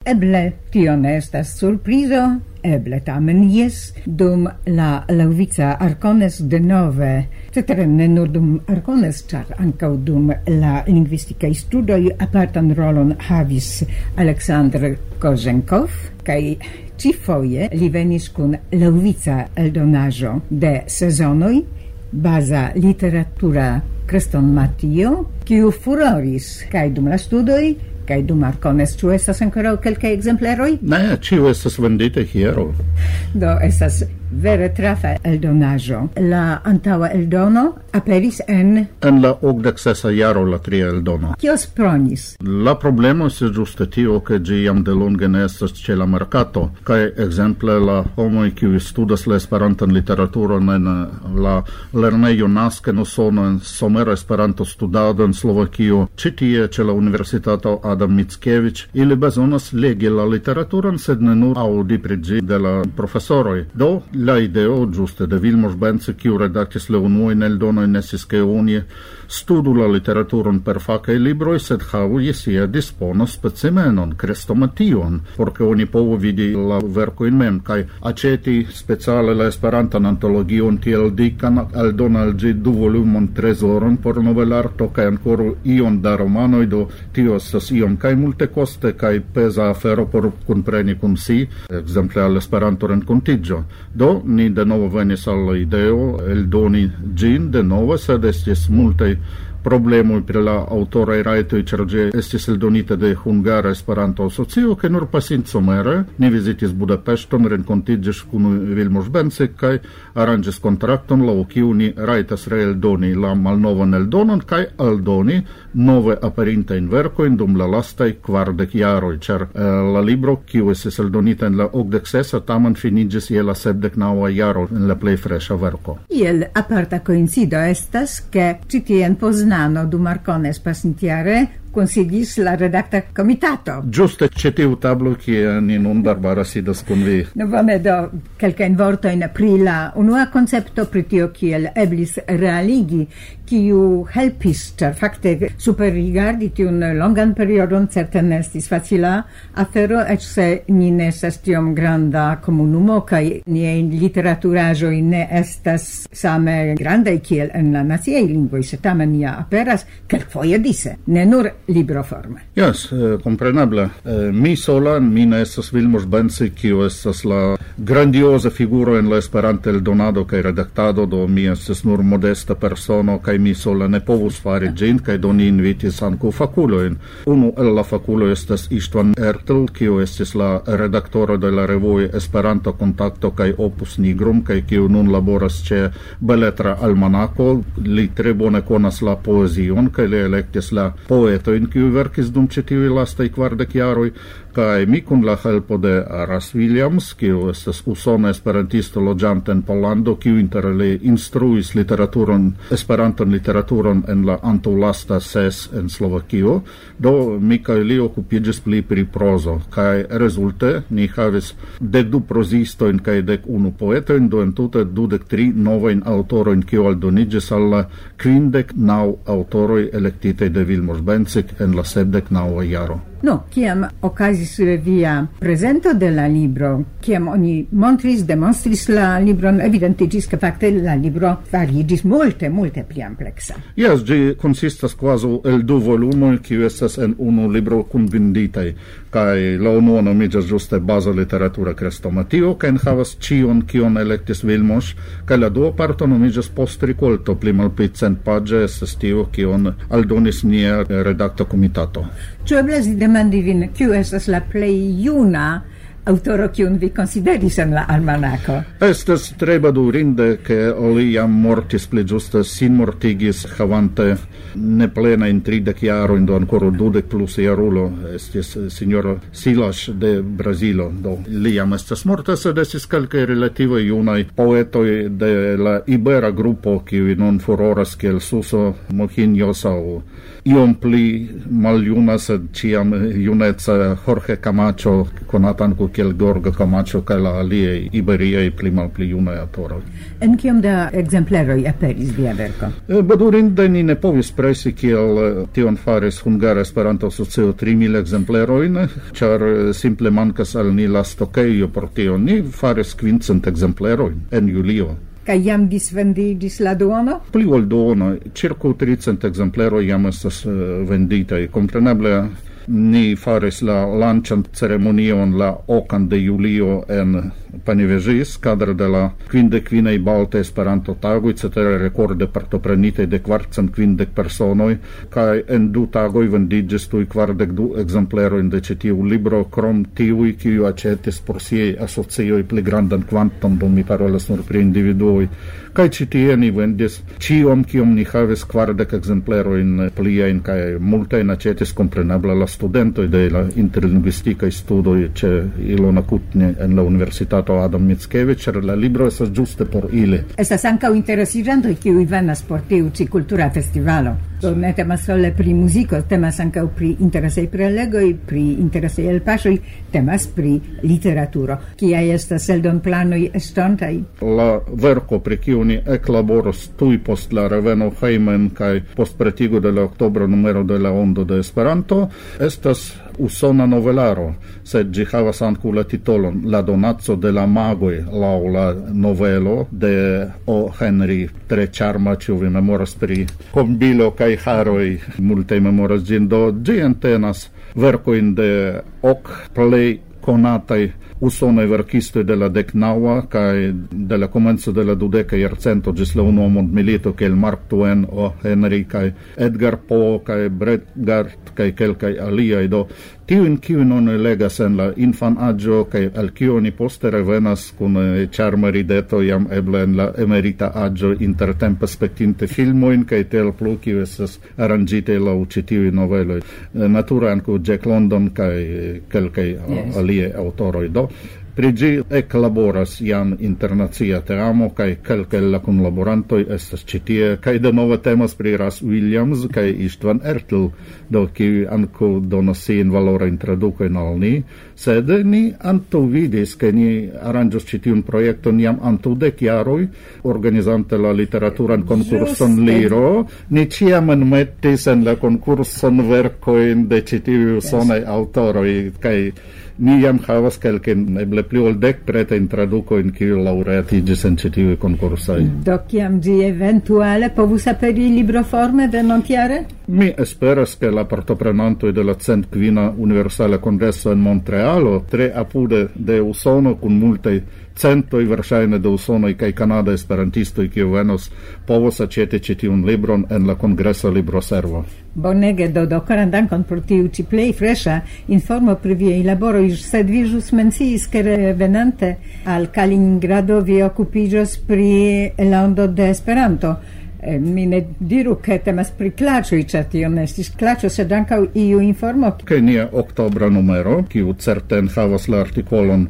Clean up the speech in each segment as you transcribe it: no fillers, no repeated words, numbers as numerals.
Eble tio ne estas surprizo, eble tamen jes, dum la Laŭvica Arcones denove, cetere ne nur dum Arcones, ĉar ankaŭ dum la lingvistikaj studoj apartan rolon havis Aleksandr Koženkov, kaj ĉifoje li venis kun laŭvica eldonaĵo de sezonoj, baza literatura krestonmatio, kiu furoris kaj dum la studoj, kaj dum Arcones. Ĉu estas ankoraŭ kelkaj ekzempleroj? Ne, ĉiu estas vendite hieraŭ. Do estas vere trafa eldonaĵo. La antaŭa eldono aperis en la 86 jaro la tria eldono. Kio spronis? La problemo estas ĝuste tio, ke ĝi jam delonge ne estas ĉe la merkato, kaj ekzemple la homoj kiuj studas la Esperantan literaturon en la lernejo Naske en Usono, en somera Esperanto-studado en Slovakio, ĉi tie ĉe la Universitato Adam Mickiewicz, ili bezonas legi la literaturon, sed ne nur aŭdi pri ĝi de la profesoroj. Do la ideo ĝuste de Vilmos Bence, kiu redaktis la unuajn eldonojn, estis ke oni studu la literaturon per fakaj libroj, sed havu je sia dispono specimenon, krestomation, por ke oni povu vidi la verkojn mem, kaj aĉeti speciale la Esperantan antologion tiel dikan, aldona al ĝi 2 volumon trezoron por novelarto, kaj ankoraŭ ion da romanoj, do tio estas iom kaj multekoste kaj peza afero por kunpreni kun si, ekzemple al Esperanto-renkontiĝo. Do ni denove venis al la ideo eldoni ĝin denove, sed estis multaj problemoj pri la aŭtoraj rajtoj, ĉar ĝi estis eldonita de Hungara Esperanto-Asocio, ke nur pasintosomere ni vizitis Budapeŝton, renkontiĝis kun Vilmos Bence kaj aranĝis kontrakton, laŭ kiu ni rajtas reeldoni la malnovan eldonon kaj aldoni nove aperintajn verkojn dum la lastaj 40 jaroj, ĉar la libro, kiu estis eldonita en la 86, tamen finiĝis je la 79 jaro en la plej freŝa verko. Iel aparta koincido estas, ke ĉi tie en Poznano dum Arcones pasintjare consigis la redakta komitato. Ĝuste ĉe tiu tablo, kie ni nun Barbara sidas kun vi. No bone, do kelkajn vortojn pri la unua koncepto, pri tio kiel eblis realigi, kiu helpis, ĉar fakte superrigardi tiun longan periodon certe ne estis facila afero, eĉ se ni ne estas tiom granda komunumo kaj niaj literaturaĵoj ne estas same grandaj kiel en la naciaj lingvoj, se tamen ja aperas kelkfoje dise, ne nur libroforme. Yes, compreneble. Mi sola, mi ne estas Vilmos Bence, kiu estas la grandioza figuro en la Esperanta eldonado kaj redaktado, do mi estas nur modesta persono, kaj mi sola ne povus fari ĝin, kaj do ni invitis ankaŭ fakulojn. Unu el la fakuloj estas Istvan Ertl, kiu estis la redaktoro de la revuoj Esperanto Kontakto kaj Opus Nigrum, kaj kiu nun laboras ĉe Beletra Almanako. Li tre bone konas la poezion, kaj li elektis la poetojn kiu verkis dum ĉi tiuj lastaj 40 jaroj, kaj mi kun la helpo de Ras Williams, kiu estas usona esperantisto loĝanta en Pollando, kiu interalie instruis Esperantan literaturon en la antaŭlasta SES en Slovakio, do mi kaj li okupiĝis pli pri prozo, kaj rezulte ni havis 12 prozistojn kaj 11 poetojn, do entute 23 novajn aŭtorojn, kiu aldoniĝis al la 59 aŭtoroj elektitaj de Vilmos Bence en la 79 jaro. No, kiam okazis via prezento de la libro, kiam oni demonstris la libron, evidentiĝis, ke fakte la libro fariĝis multe pli ampleksa. Yes, ĝi konsistas kvazaŭ el 2 volumoj, kiu estas en unu libro kunvenditaj, kaj la unua nomiĝas ĝuste baza literatura krestomatio, kaj enhavas ĉion, kion elektis Vilmos, kaj la dua parto nomiĝas postrikolto, pli malpli 100 paĝe, estas tio, kion aldonis nia redakta komitato. Ĉu eblas demandi vin, kiu estas la plej juna aŭtoro kiun vi konsideris en la almanako? Estas tre bedaŭrinde, ke li jam mortis pli ĝuste, sin mortigis havante neplenajn 30 jarojn, do ankoraŭ 20 plus jarulo, estis sinjoro Silas de Brazilo. Do li jam estas morta, sed estis kelkaj relative junaj poetoj de la ibera grupo, kiuj nun furoras kiel Suso Mohinjos aŭ iom pli maljuna, sed ĉiam juneca Jorge Camacho, konata ankaŭ kiel Gorga Camacho kaj la aliaj iberiaj pli malpli junaj aŭtoroj. En kiom da ekzempleroj aperis via verko? Bedurinde ni ne povis presi kiel tion faris Hungara Esperanto-Asocio 3000 ekzemplerojn, ĉar simple mankas al ni la stokejo por tio. Ni faris 500 ekzemplerojn en julio. Kaj jam disvendiĝis la duono? Pli ol duono, circa 300 ekzempleroj jam estas venditaj. Kompreneble ni faris la lanĉan ceremonion la 8 de julio en Panevėžys, kadre de la 55 Balta Esperanto-tagoj, cetere rekorde partoprenitej de 450 personoj, kaj en 2 tagoj vendiĝis tuj 42 ekzemplerojn de ĉi tiu libro, krom tiuj, kiuj aĉetis por siaj asocioj pli grandan kvanton, do mi parolas nur pri individuoj. Kaj ĉi tie ni vendis ĉion, kiom ni havis 40 ekzemplerojn pliajn, kaj multajn aĉetis kompreneble la studentoj de la interlingvistikaj studoj ĉe Ilona Kutne en la Universitato Adam Mickiewicz, la libro estas ĝuste por ili. Estas ankaŭ interesiĝantoj, kiuj venas por tiu ĉi kultura festivalo. Do ne temas sole pri muziko, temas ankaŭ pri interesaj prelegoj, pri interesaj elpaŝoj, temas pri literaturo. Kiaj estas eldonplanoj estontaj? La verko, pri kiu ni eklaboros tuj post la reveno hejmen kaj post pretigo de la oktobra numero de la Ondo de Esperanto, estas usona novelaro, sed ĝi havas ankaŭ la titolon La donaco de la magoj, laŭ la novelo de O. Henry, tre ĉarma, ĉu vi memoras pri kombilo kaj haroj, multaj memoras ĝin, do ĝi entenas verkojn de ok plej konataj usonaj verkistoj de la 19. kaj de la komenco de la 20. jarcento ĝis la unua mondmilito, kiel Mark Twain, O. Henry kaj Edgar Poe kaj Bret Harte kaj kelkaj aliaj, do tiujn kiujn oni legas en la infanaĝo kaj al kiu oni poste revenas kun ĉarma rideto jam eble en la emerita aĝo, intertempe spektinte filmojn kaj tiel plu, kiuj estas aranĝitaj laŭ ĉi tiuj noveloj. Nature ankaŭ Jack London kaj kelkaj aliaj aŭtoroj. Do pri ĝi eklaboras jam internacia teamo kaj kelkaj la kunlaborantoj estas ĉi tie, kaj denove temas pri Russ Williams kaj Istvan Ertl, do kiuj ankaŭ donas siajn valorajn tradukojn al ni, sed ni antaŭvidis, ke ni aranĝos ĉi tiun projekton jam antaŭ 10 jaroj, organizante la literaturan konkurson Liro, ni ĉiam enmetis en la konkurson verkojn de ĉi tiuj usonaj aŭtoroj, kaj ni jam havas kelkajn, eble pli ol 10 pretajn tradukojn, kiuj laŭreatiĝis en ĉi tiuj konkursoj. Do kiam ĝi eventuale povus aperi libroforme venontjare? Mi esperas, ke la partoprenantoj de la 105. Universala Kongreso en Montrealo, tre apude de Usono, kun multaj centoj verŝajne de usonaj kaj kanada esperantistoj, kiuj venos, povos aĉeti ĉi tiun libron en la kongresa libroservo. Bonege, do koran dankon pro tiu ĉi plej freŝa informo pri viaj laboroj, sed vi ĵus menciis, ke revenante al Kaliningrado vi okupiĝos pri la Ondo de Esperanto. Mi ne diru, ke temas pri klaĉoj, ĉar tio ne estis klaĉo, sed ankaŭ iu informo. Kaj nia oktobra numero, kiu certe havas la artikolon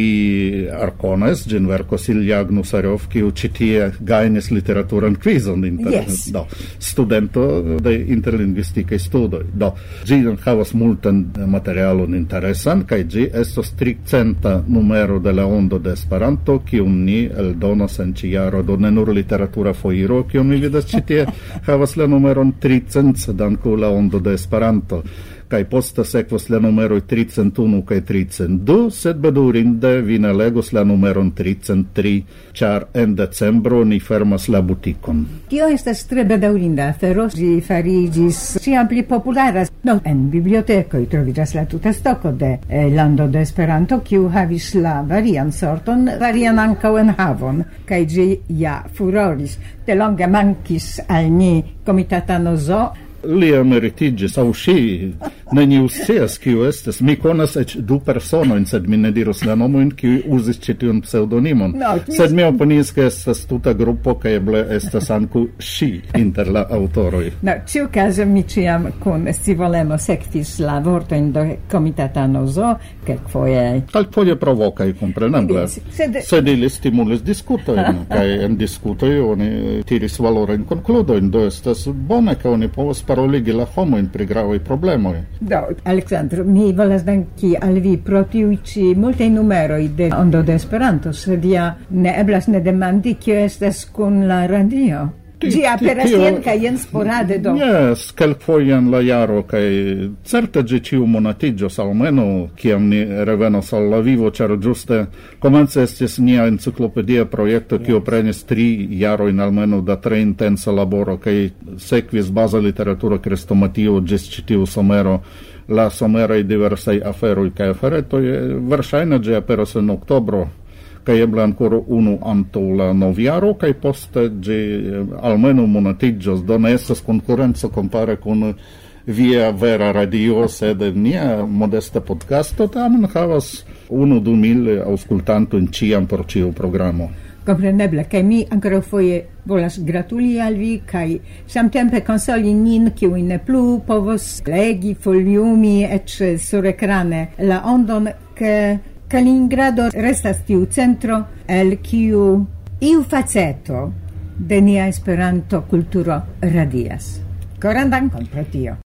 pri Arcones, ĝin verkos Ilja Gnusarjov, kiu ĉi tie gajnis literaturan kvizon do studento de interlingvistikaj studoj. Do ĝi havas multan materialon interesan, kaj ĝi estos 300 numero de la Ondo de Esperanto, kiun ni eldonas en ĉi jaro, do ne nur literatura foiro, kiu mi vidas ĉi tie havas la numeron 300, sed ankaŭ la Ondo de Esperanto. Kaj poste sekvos la numeroj 301 kaj 302, sed bedurinde vi ne legos la numeron 303, ĉar en decembro ni fermas la butikon. Tio estas tre bedaŭrinda afero, ĝi fariĝis ĉiam pli populara. No, en bibliotekoj troviĝas la tuta stoko de Lando de Esperanto, kiu havis la varian sorton, varian ankaŭ enhavon, kaj ĝi ja furoris. De longe mankis al ni Komitatano Zoo. Li emeritiĝis, aŭ ŝi, neniu scias kiu estas. Mi konas eĉ 2 personojn, sed mi ne diros la nomojn, kiuj uzis ĉi tiun pseŭdonimon. Sed mi opinias, ke estas tuta grupo, kaj eble estas ankaŭ ŝi inter la aŭtoroj. No, ĉiukaze mi ĉiam kun scivolemo sekvis la vortojn de Komitatano Zoo, kelkfoje provokaj, kompreneble. Sed ili stimulis diskutojn, kaj en diskutoj oni tiris valorajn konkludojn, do estas bone, ke oni povas paroligi la homojn pri gravaj problemoj. Do, Aleksandro, mi volas danki al vi pro tiuj ĉi multaj numeroj de Ondo de Esperanto, sed ja ne eblas ne demandi kio estas kun la radio. Ĝi aperas jen kaj jen sporade do. Yes, kelkfoje en la jaro kaj certe ĝi ĉiumonatiĝos almeno kiam ni revenos al la vivo, ĉar ĝuste komence estis nia enciklopedia projekto, kio prenis 3 jarojn almeno da tre intensa laboro kaj sekvis baza literaturo krestomatio ĝis ĉi tiu somero. La someraj diversaj aferoj kaj aferetoj verŝajne ĝi aperos en oktobro, kaj eble ancora unu antaŭ la novjaro, kaj poste ĝi almeno monatiĝos, do ne estas konkurenco kompare kun via vera radio, sed nia modesta podcasto tamen havas 1-2 mil aŭskultantojn ĉiam por ĉiu programo. Kompreneble, kaj mi ankoraŭ foje volas gratuli al vi kaj samtempe konsoli nin, kiuj ne plu povos legi, foliumi eĉ surekrane la Ondon, ke Kaliningrado restas tiu centro, el kiu iu faceto de nia Esperanto kulturo radias. Koran dankon pro tio.